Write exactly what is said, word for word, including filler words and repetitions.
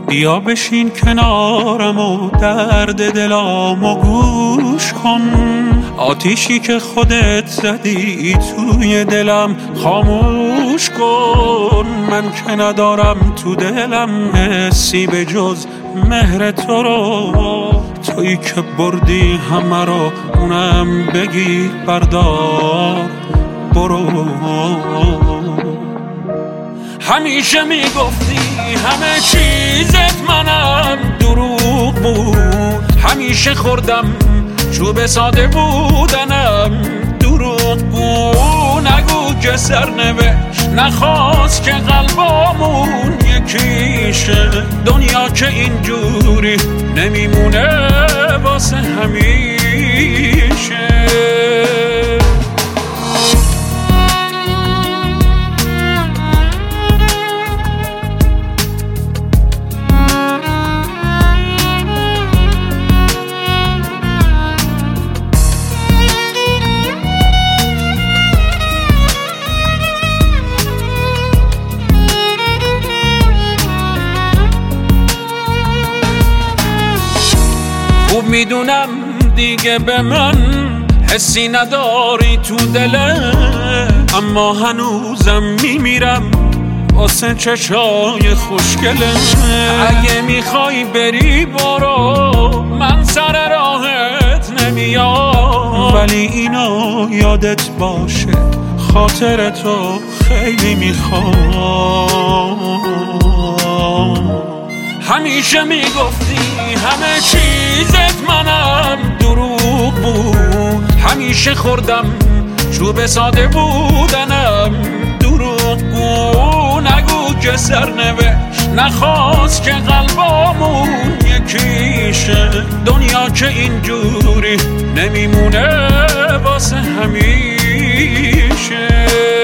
بیا بشین کنارم و درد دلامو گوش کن. آتیشی که خودت زدی توی دلم خاموش کن. من که ندارم تو دلم حسی به جز مهر تو رو. تویی که بردی همه رو اونم بگیر بردار برو. همیشه میگفتی همه چیزت منم دروغ بود. همیشه خوردم چوب ساده بودنم دروغ بود. نگو که سرنوشت نخواست که قلبامون یکیشه. دنیا که اینجوری نمیمونه واسه همیشه. خوب میدونم دیگه به من حسی نداری تو دلت، اما هنوزم میمیرم واسه چشای خوشگلت. اگه میخوای بری برو، من سر راهت نمیام، ولی اینو یادت باشه خاطر تو خیلی میخوام. همیشه میگفتی همه چیزت منم دروغ بود. همیشه خوردم چوب ساده بودنم دروغ بود. نگو که سرنوشت نخواست که قلبامون یکیشه. دنیا که اینجوری نمیمونه واسه همیشه.